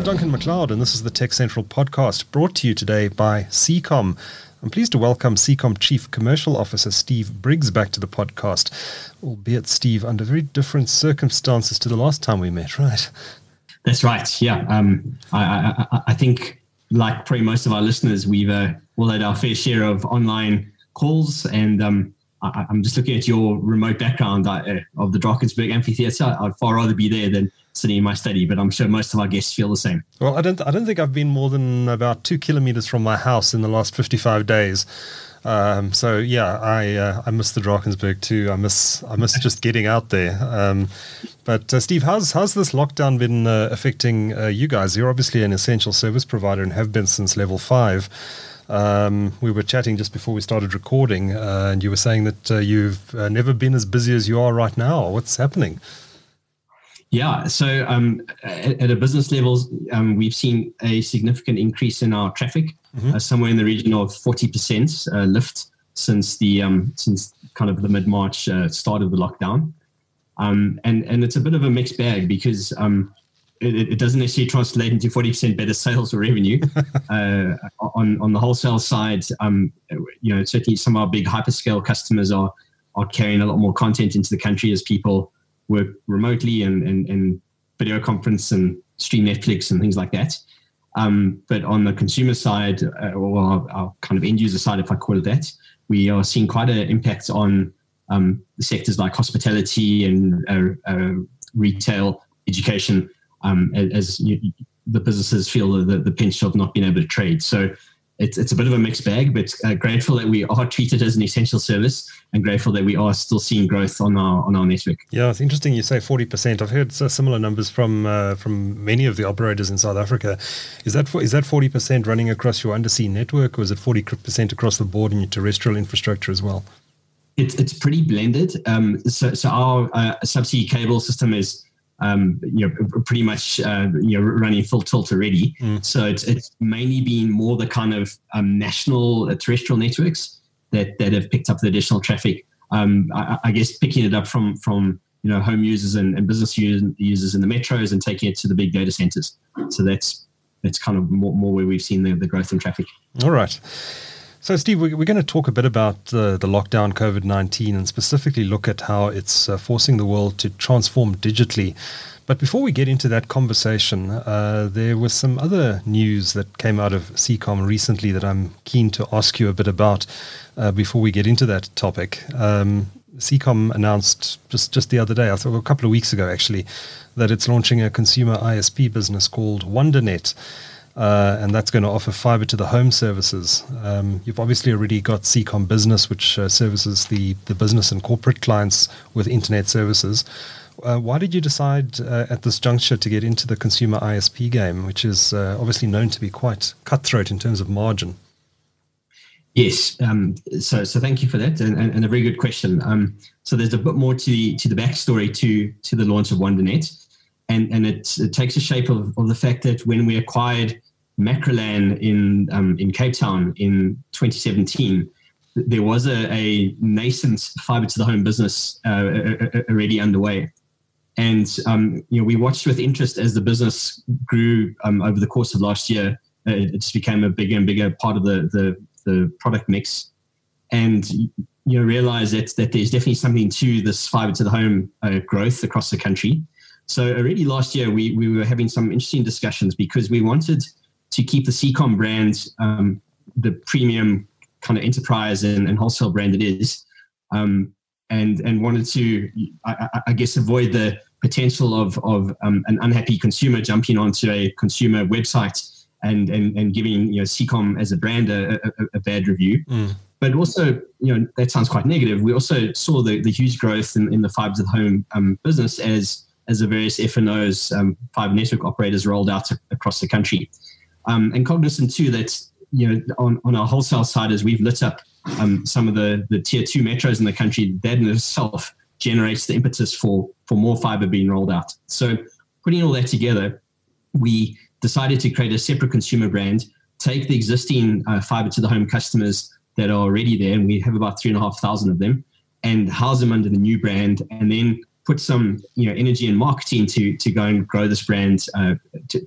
Duncan McLeod, and this is the Tech Central podcast brought to you today by Seacom. I'm pleased to welcome Seacom Chief Commercial Officer Steve Briggs back to the podcast, albeit, Steve, under very different circumstances to the last time we met, right? That's right, yeah. I think, like probably most of our listeners, we've all had our fair share of online calls, and I'm just looking at your remote background of the Drakensberg Amphitheatre. I'd far rather be there than sitting in my study, but I'm sure most of our guests feel the same. Well, I don't think I've been more than about 2 kilometers from my house in the last 55 days. So yeah, I miss the Drakensberg too. I miss just getting out there. But Steve, how's this lockdown been affecting you guys? You're obviously an essential service provider and have been since level 5. We were chatting just before we started recording, and you were saying that you've never been as busy as you are right now. What's happening? Yeah, so at a business level, we've seen a significant increase in our traffic, somewhere in the region of 40% lift since kind of the mid-March start of the lockdown. And it's a bit of a mixed bag because it doesn't necessarily translate into 40% better sales or revenue. On the wholesale side, certainly some of our big hyperscale customers are carrying a lot more content into the country as people work remotely and video conference and stream Netflix and things like that. But on the consumer side, or our kind of end user side, if I call it that, we are seeing quite an impact on sectors like hospitality and retail, education, as the businesses feel the pinch of not being able to trade. So it's a bit of a mixed bag, but grateful that we are treated as an essential service and grateful that we are still seeing growth on our network. Yeah, it's interesting you say 40%. I've heard similar numbers from many of the operators in South Africa. Is that 40% running across your undersea network, or is it 40% across the board in your terrestrial infrastructure as well? It's pretty blended. So our subsea cable system is pretty much running full tilt already. So it's mainly been more the kind of national terrestrial networks that have picked up the additional traffic. I guess picking it up from home users and business users in the metros and taking it to the big data centers. So that's kind of more where we've seen the growth in traffic. All right. So, Steve, we're going to talk a bit about the lockdown, COVID-19, and specifically look at how it's forcing the world to transform digitally. But before we get into that conversation, there was some other news that came out of Seacom recently that I'm keen to ask you a bit about before we get into that topic. Seacom announced just the other day, I thought a couple of weeks ago actually, that it's launching a consumer ISP business called WonderNet. And that's going to offer fiber to the home services. You've obviously already got Seacom Business, which services the business and corporate clients with internet services. Why did you decide at this juncture to get into the consumer ISP game, which is obviously known to be quite cutthroat in terms of margin? Yes, so thank you for that, and a very good question. So there's a bit more to the backstory to the launch of WonderNet, and it takes the shape of the fact that when we acquired Macrolan in Cape Town in 2017, there was a nascent fiber to the home business already underway. And we watched with interest as the business grew over the course of last year. It just became a bigger and bigger part of the product mix, and realized that there's definitely something to this fiber to the home growth across the country. So already last year we were having some interesting discussions because we wanted to keep the Seacom brand, the premium kind of enterprise and wholesale brand it is, and wanted to, I guess, avoid the potential of an unhappy consumer jumping onto a consumer website and giving Seacom as a brand a bad review. But also, that sounds quite negative. We also saw the huge growth in the fiber to the home business as the various FNOs, fiber network operators, rolled out across the country. And cognizant too that on our wholesale side, as we've lit up some of the tier 2 metros in the country, that in itself generates the impetus for more fiber being rolled out. So putting all that together, we decided to create a separate consumer brand, take the existing fiber to the home customers that are already there, and we have about 3,500 of them, and house them under the new brand, and then put some energy and marketing to go and grow this brand to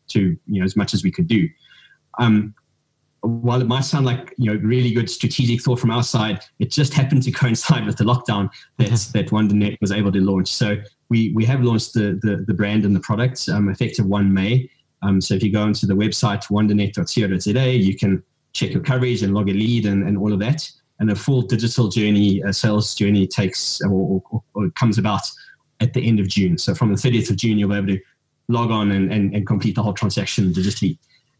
as much as we could do. While it might sound like really good strategic thought from our side, it just happened to coincide with the lockdown that WonderNet was able to launch. So we have launched the brand and the products effective 1 May. So if you go onto the website wondernet.co.za, you can check your coverage and log a lead and all of that. And a full digital journey, sales journey takes or comes about at the end of June. So from the 30th of June, you'll be able to log on and complete the whole transaction digitally.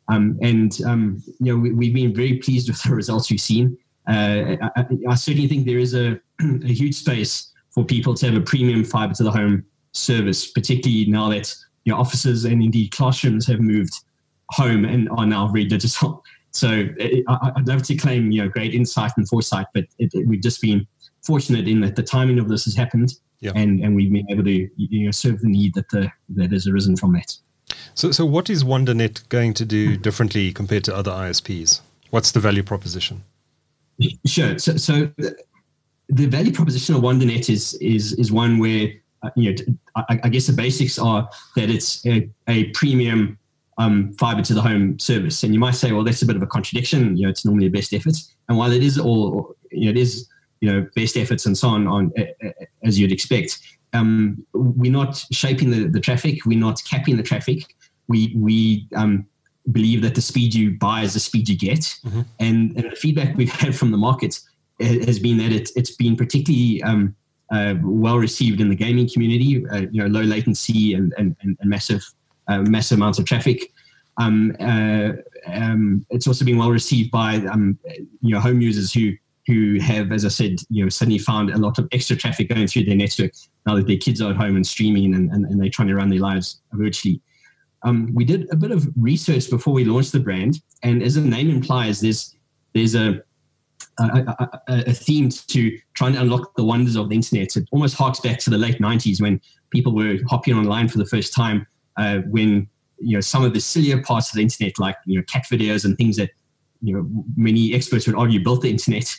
We've been very pleased with the results we've seen. I certainly think there is a huge space for people to have a premium fiber to the home service, particularly now that offices and indeed classrooms have moved home and are now very digital. So I'd love to claim great insight and foresight, but we've just been fortunate in that the timing of this has happened, and we've been able to serve the need that has arisen from that. So what is WonderNet going to do differently compared to other ISPs? What's the value proposition? Sure. So the value proposition of WonderNet is one where, I guess the basics are that it's a premium fiber to the home service. And you might say, well, that's a bit of a contradiction. It's normally a best efforts. And while it is best efforts and so on as you'd expect, we're not shaping the traffic. We're not capping the traffic. We believe that the speed you buy is the speed you get. Mm-hmm. And the feedback we've had from the market has been that it's been particularly well received in the gaming community. Low latency and massive amounts of traffic. It's also been well received by home users who have, as I said, suddenly found a lot of extra traffic going through their network now that their kids are at home and streaming and they're trying to run their lives virtually. We did a bit of research before we launched the brand, and as the name implies, there's a theme to trying to unlock the wonders of the internet. It almost harks back to the late 90s when people were hopping online for the first time, when some of the sillier parts of the internet, like cat videos and things that many experts would argue built the internet,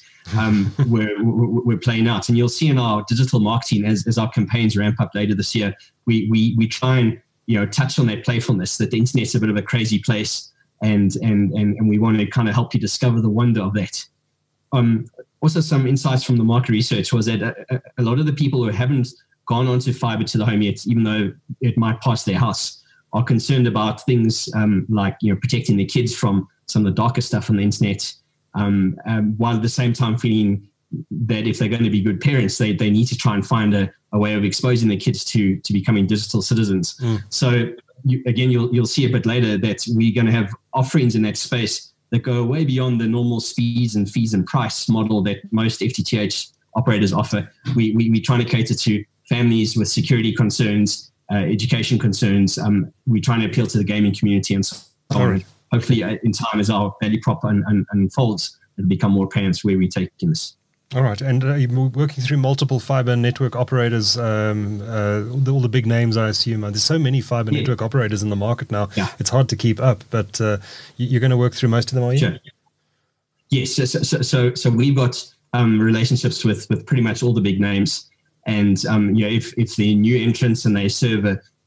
were playing out. And you'll see in our digital marketing as our campaigns ramp up later this year, we try and touch on that playfulness, that the internet's a bit of a crazy place, and we want to kind of help you discover the wonder of that. Also, some insights from the market research was that a lot of the people who haven't gone onto fiber to the home yet, even though it might pass their house, are concerned about things like protecting their kids from some of the darker stuff on the internet, while at the same time feeling that if they're going to be good parents, they need to try and find a way of exposing their kids to becoming digital citizens. So you'll see a bit later that we're going to have offerings in that space that go way beyond the normal speeds and fees and price model that most FTTH operators offer. We're trying to cater to families with security concerns, education concerns. We're trying to appeal to the gaming community and so on. Right. Hopefully, in time, as our value prop unfolds, it'll become more apparent where we're taking this. All right. And you're working through multiple fiber network operators, all the big names, I assume. There's so many fiber network operators in the market now. Yeah. It's hard to keep up, but you're going to work through most of them, are you? Sure. Yes. So we've got relationships with pretty much all the big names. And if they're new entrants and they serve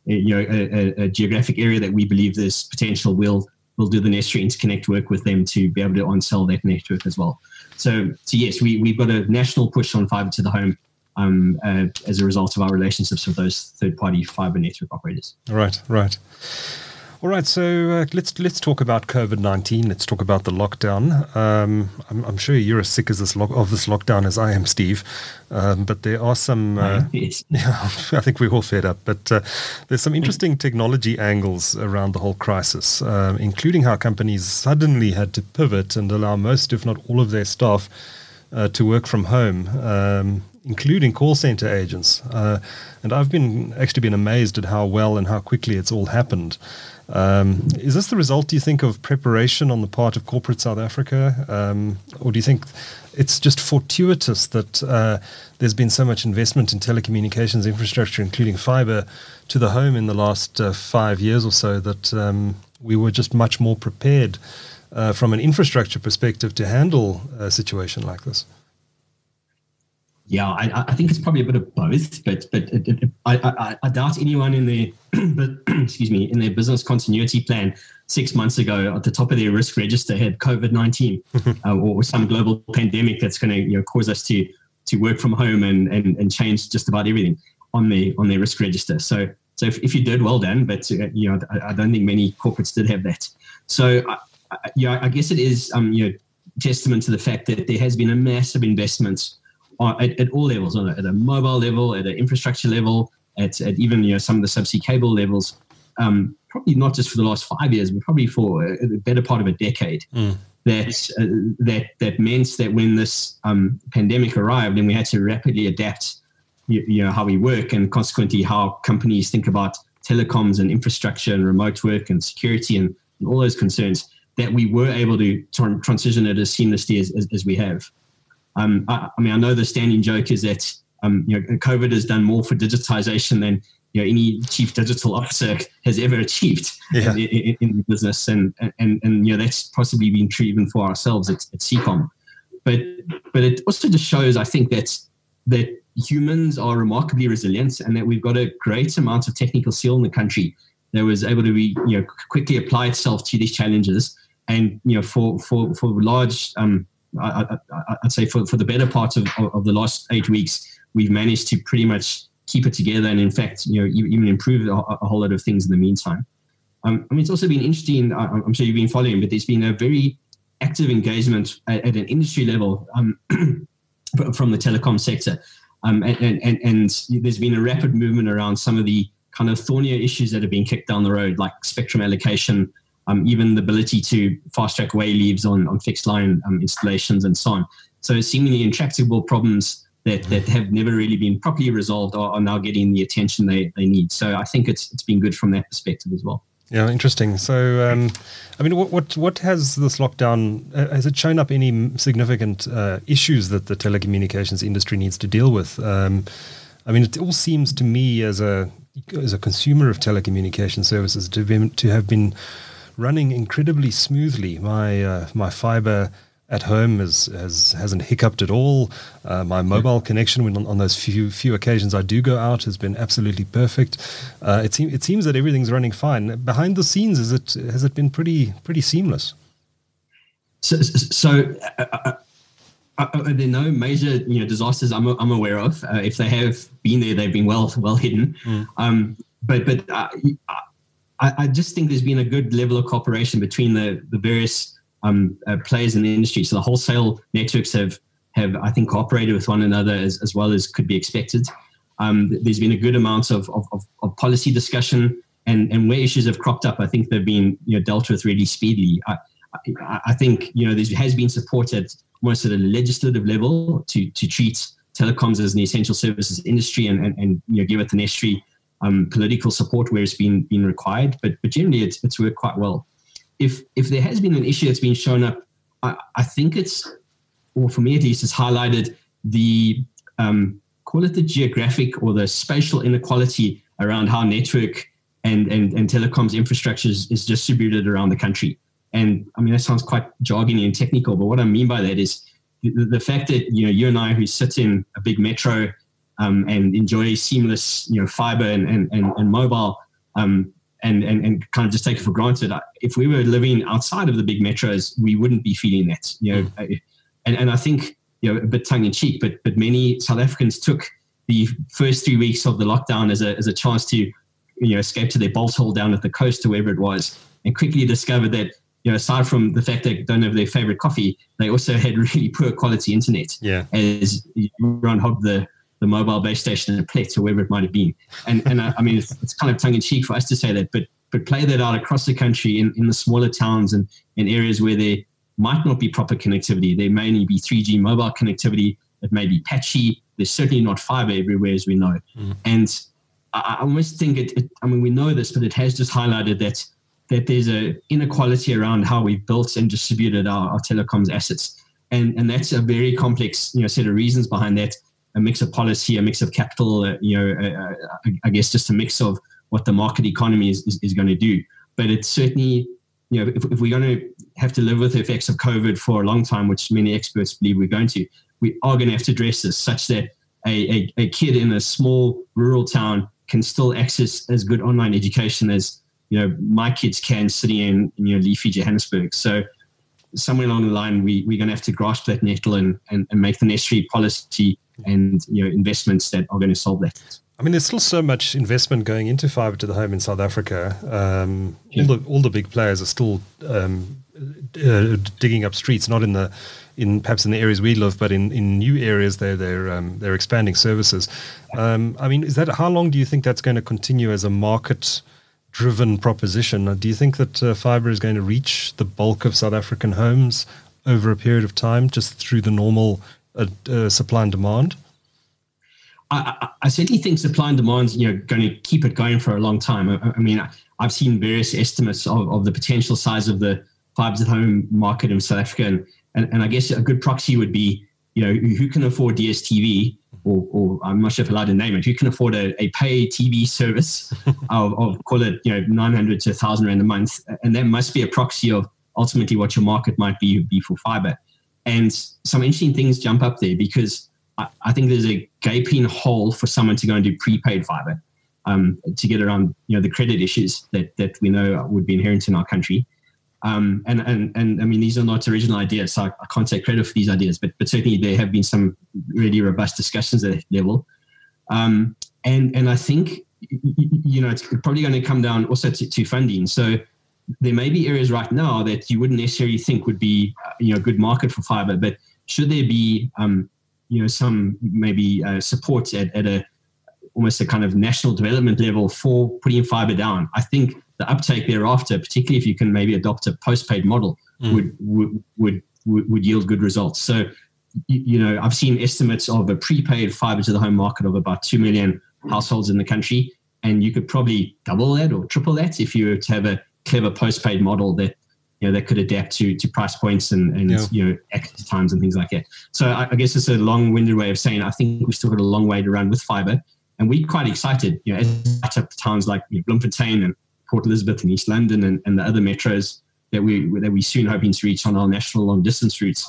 a geographic area that we believe there's potential, we'll do the necessary interconnect work with them to be able to on-sell that network as well. So yes, we've got a national push on fiber to the home as a result of our relationships with those third-party fiber network operators. Right. All right, so let's talk about COVID-19. Let's talk about the lockdown. I'm sure you're as sick of this lockdown as I am, Steve. But there are some. Yes. I think we're all fed up. But there's some interesting technology angles around the whole crisis, including how companies suddenly had to pivot and allow most, if not all, of their staff to work from home, including call center agents. And I've been amazed at how well and how quickly it's all happened. Is this the result, do you think, of preparation on the part of corporate South Africa? Or do you think it's just fortuitous that there's been so much investment in telecommunications infrastructure, including fiber to the home in the last 5 years or so, that we were just much more prepared from an infrastructure perspective to handle a situation like this? Yeah, I think it's probably a bit of both, but I doubt anyone in their excuse me, in their business continuity plan 6 months ago at the top of their risk register had COVID-19 or some global pandemic that's going to cause us to work from home and change just about everything on their risk register. So if you did, well done, but I don't think many corporates did have that. So I guess it is testament to the fact that there has been a massive investment at all levels, at a mobile level, at an infrastructure level, at even some of the subsea cable levels. Probably not just for the last 5 years, but probably for the better part of a decade. That meant that when this pandemic arrived, and we had to rapidly adapt, how we work, and consequently how companies think about telecoms and infrastructure and remote work and security and all those concerns, that we were able to transition it as seamlessly as we have. I know the standing joke is that COVID has done more for digitization than any chief digital officer has ever achieved in the business, and that's possibly been true even for ourselves at Seacom. But it also just shows, I think, that humans are remarkably resilient, and that we've got a great amount of technical skill in the country that was able to be quickly apply itself to these challenges. And for large, I'd say for the better part of the last 8 weeks, we've managed to pretty much keep it together, and in fact, even improve a whole lot of things in the meantime. It's also been interesting. I'm sure you've been following, but there's been a very active engagement at an industry level from the telecom sector, and there's been a rapid movement around some of the kind of thornier issues that have been kicked down the road, like spectrum allocation, even the ability to fast track way leaves on fixed line installations and so on. So seemingly intractable problems that have never really been properly resolved are now getting the attention they need. So I think it's been good from that perspective as well. Yeah, interesting. So, what has this lockdown, has it shown up any significant issues that the telecommunications industry needs to deal with? It all seems to me as a consumer of telecommunication services to have been running incredibly smoothly. My fiber at home hasn't hiccuped at all. My mobile connection, when on those few occasions I do go out, has been absolutely perfect. It seems that everything's running fine. Behind the scenes, has it been pretty seamless? So are there no major disasters I'm aware of? If they have been there, they've been well hidden. But I just think there's been a good level of cooperation between the various players in the industry. So the wholesale networks have I think cooperated with one another as well as could be expected. There's been a good amount of policy discussion, and where issues have cropped up, I think they've been dealt with really speedily. I think there has been support almost at a legislative level to treat telecoms as an essential services industry and give it the necessary political support where it's been required. But generally, it's worked quite well. If there has been an issue that's been shown up, I think or for me at least, it's highlighted the call it the geographic or the spatial inequality around how network and telecoms infrastructure is distributed around the country. And that sounds quite jargony and technical, but what I mean by that is the fact that you and I, who sit in a big metro and enjoy seamless fiber and mobile, and kind of just take it for granted. If we were living outside of the big metros, we wouldn't be feeling that. And I think a bit tongue in cheek, but many South Africans took the first 3 weeks of the lockdown as a chance to escape to their bolt hole down at the coast or wherever it was, and quickly discovered that aside from the fact they don't have their favorite coffee, they also had really poor quality internet. Yeah, as you run hog the mobile base station in Plet or wherever it might have been. And it's kind of tongue in cheek for us to say that, but play that out across the country in the smaller towns and in areas where there might not be proper connectivity. There may only be 3G mobile connectivity. It may be patchy. There's certainly not fiber everywhere, as we know. And I almost think we know this, but it has just highlighted that there's a inequality around how we've built and distributed our telecoms assets. And that's a very complex set of reasons behind that. A mix of policy, a mix of capital, I guess just a mix of what the market economy is going to do. But it's certainly, if we're going to have to live with the effects of COVID for a long time, which many experts believe we're going to, we are going to have to address this such that a kid in a small rural town can still access as good online education as my kids can sitting in leafy Johannesburg. So somewhere along the line, we're going to have to grasp that nettle and make the necessary policy and investments that are going to solve that. I mean, there's still so much investment going into fiber to the home in South Africa. All the big players are still digging up streets, not perhaps in the areas we live, but in new areas. They're expanding services. I mean, how long do you think that's going to continue as a market-driven proposition? Do you think that fiber is going to reach the bulk of South African homes over a period of time, just through the normal supply and demand? I certainly think supply and demand is going to keep it going for a long time. I mean, I've seen various estimates of the potential size of the fiber to the home market in South Africa, and I guess a good proxy would be who can afford DSTV, or I'm not sure if I'm allowed to name it, who can afford a pay TV service of call it 900 to 1,000 rand a month, and that must be a proxy of ultimately what your market might be for fiber. And some interesting things jump up there, because I think there's a gaping hole for someone to go and do prepaid fiber to get around the credit issues that we know would be inherent in our country. And I mean, these are not original ideas, so I can't take credit for these ideas, but certainly there have been some really robust discussions at that level. And I think it's probably going to come down also to funding. So there may be areas right now that you wouldn't necessarily think would be a good market for fiber, but should there be some maybe support at almost a kind of national development level for putting fiber down, I think the uptake thereafter, particularly if you can maybe adopt a postpaid model, would yield good results. So, I've seen estimates of a prepaid fiber to the home market of about 2 million households in the country, and you could probably double that or triple that if you were to have a clever postpaid model that that could adapt to price points and access times and things like that. So I guess it's a long-winded way of saying I think we've still got a long way to run with fiber, and we're quite excited. As towns like Bloemfontein and Port Elizabeth and East London and the other metros that we soon hoping to reach on our national long-distance routes,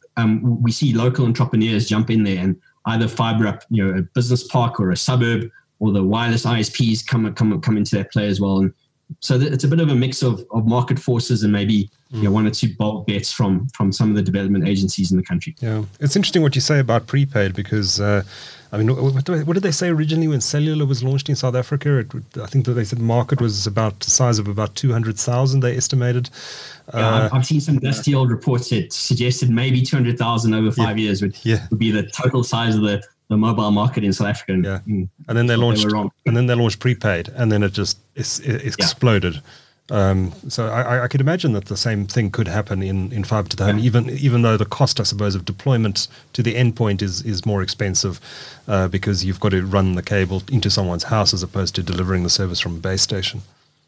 we see local entrepreneurs jump in there and either fiber up a business park or a suburb, or the wireless ISPs come into that play as well. And so it's a bit of a mix of market forces and maybe one or two bold bets from some of the development agencies in the country. Yeah, it's interesting what you say about prepaid, because I mean, what did they say originally when cellular was launched in South Africa? I think that they said the market was about the size of about 200,000. They estimated. I've seen some dusty old reports that suggested maybe 200,000 over 5 years would be the total size of the mobile market in South Africa. And then they launched prepaid, and then it just exploded. So I could imagine that the same thing could happen in fiber to the home, even though the cost, I suppose, of deployment to the endpoint is more expensive because you've got to run the cable into someone's house as opposed to delivering the service from a base station.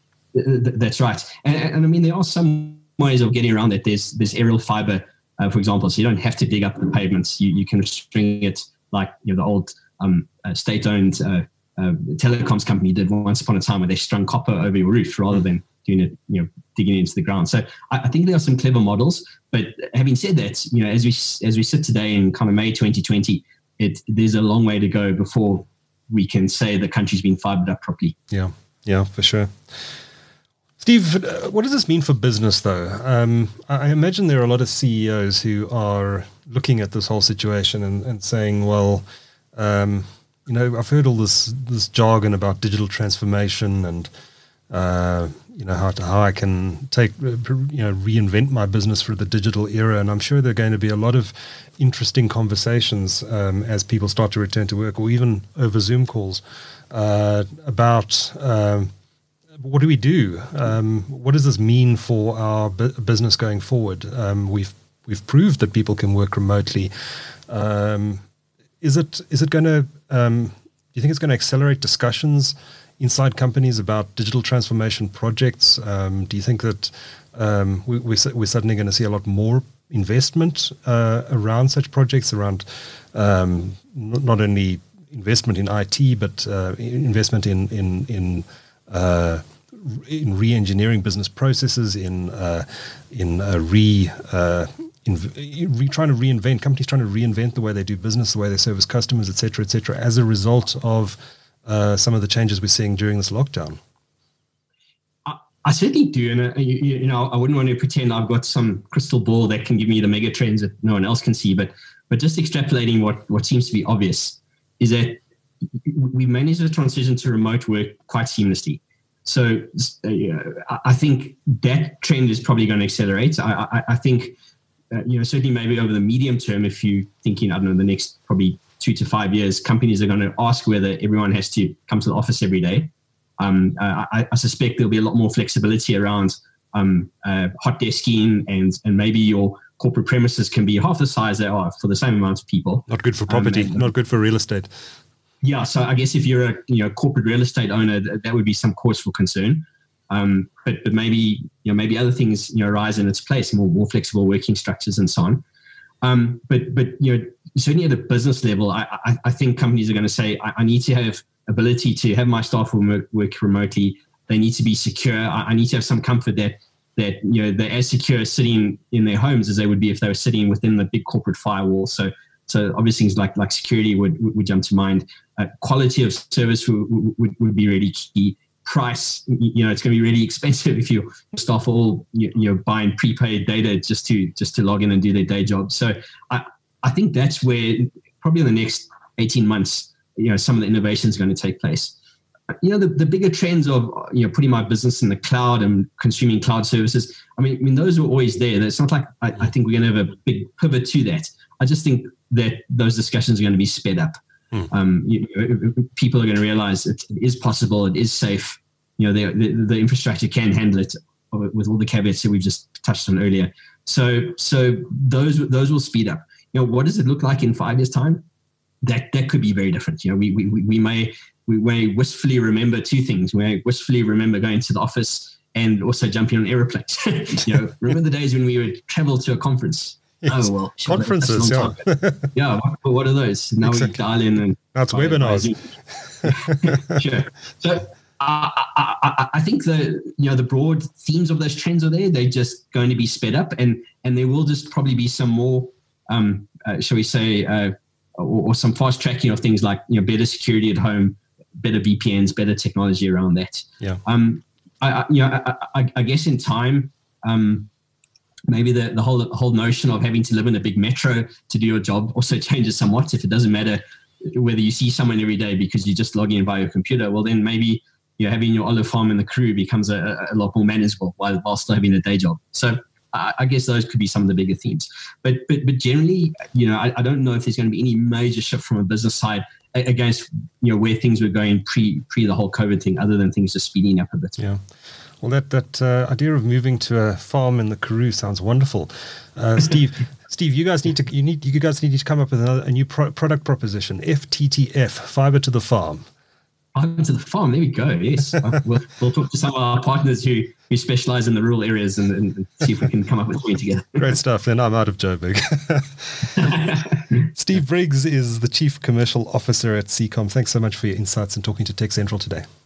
That's right. And I mean, there are some ways of getting around that. There's aerial fiber, for example, so you don't have to dig up the pavements. You can string it like the old state-owned telecoms company did once upon a time, where they strung copper over your roof rather than doing it, digging into the ground. So I think there are some clever models. But having said that, as we sit today in kind of May 2020, there's a long way to go before we can say the country's been fibered up properly. Yeah, for sure. Steve, what does this mean for business, though? I imagine there are a lot of CEOs who are looking at this whole situation and saying, well, I've heard all this jargon about digital transformation and, how I can reinvent my business for the digital era. And I'm sure there are going to be a lot of interesting conversations as people start to return to work, or even over Zoom calls, about what do we do? What does this mean for our business going forward? We've proved that people can work remotely. Is it going to? Do you think it's going to accelerate discussions inside companies about digital transformation projects? Do you think that we're suddenly going to see a lot more investment around such projects, around not only investment in IT, but investment in in re-engineering business processes, in trying to reinvent companies, trying to reinvent the way they do business, the way they service customers, et cetera, as a result of some of the changes we're seeing during this lockdown? I certainly do, and I wouldn't want to pretend I've got some crystal ball that can give me the mega trends that no one else can see. But just extrapolating what seems to be obvious is that we managed the transition to remote work quite seamlessly. So I think that trend is probably going to accelerate. I think certainly maybe over the medium term, if you're thinking, I don't know, the next probably 2 to 5 years, companies are going to ask whether everyone has to come to the office every day. I suspect there'll be a lot more flexibility around hot desking, and maybe your corporate premises can be half the size they are for the same amount of people. Not good for property, not good for real estate. Yeah, so I guess if you're a corporate real estate owner, that would be some cause for concern. But maybe other things rise in its place, more flexible working structures and so on. But certainly at a business level, I think companies are going to say, I need to have ability to have my staff work remotely. They need to be secure. I need to have some comfort that they're as secure sitting in their homes as they would be if they were sitting within the big corporate firewall. So obvious things like security would jump to mind. Quality of service would be really key. Price, it's going to be really expensive if your staff are all buying prepaid data just to log in and do their day job. So I think that's where probably in the next 18 months, some of the innovation is going to take place. The bigger trends of putting my business in the cloud and consuming cloud services, I mean those are always there. It's not like I think we're going to have a big pivot to that. I just think that those discussions are going to be sped up. People are going to realize it is possible, it is safe. The infrastructure can handle it with all the caveats that we've just touched on earlier. So those will speed up. What does it look like in 5 years' time? That could be very different. We may wistfully remember two things. We may wistfully remember going to the office and also jumping on airplanes. Remember the days when we would travel to a conference? Yes. Oh well, conferences. Yeah. What are those? Now exactly. We dial in and that's webinars. Sure. So I think the broad themes of those trends are there. They're just going to be sped up, and there will just probably be some more, shall we say, or some fast tracking of things like better security at home, better VPNs, better technology around that. Yeah. I guess in time, maybe the whole notion of having to live in a big metro to do your job also changes somewhat. If it doesn't matter whether you see someone every day because you just log in via your computer, well then maybe having your olive farm in the Karoo becomes a lot more manageable while still having a day job. So I guess those could be some of the bigger themes. But generally, I don't know if there's going to be any major shift from a business side against where things were going pre the whole COVID thing, other than things just speeding up a bit. Yeah. Well, that idea of moving to a farm in the Karoo sounds wonderful. Steve, you guys need to come up with a new product proposition. FTTF, fiber to the farm. Fiber to the farm. There we go. Yes, we'll talk to some of our partners who specialize in the rural areas and see if we can come up with something together. Great stuff. Then I'm out of Joburg. Steve Briggs is the Chief Commercial Officer at Seacom. Thanks so much for your insights and talking to Tech Central today.